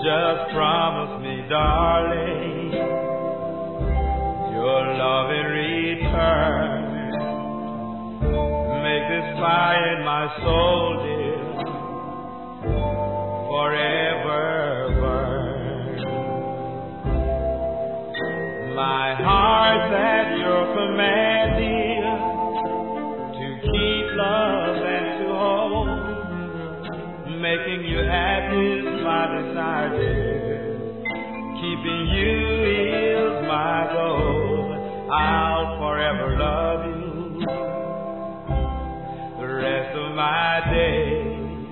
Just promise me, darling, your love in return. Make this fire in my soul, dear, forever burn. My heart's at your command, dear, to keep love and to hold. Making you happy is my desire, dear. Keeping you is my goal. I'll forever love you the rest of my days.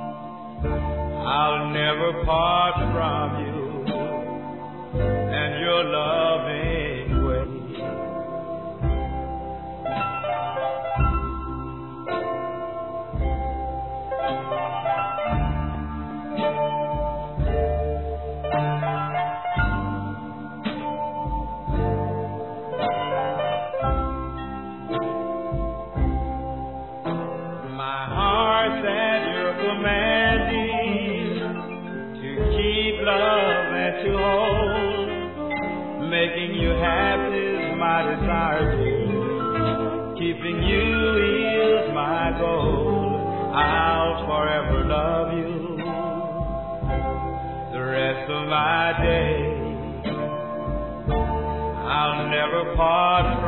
I'll never part from you and your loving ways. To hold, making you happy is my desire, dear. Keeping you is my goal. I'll forever love you the rest of my days. I'll never part from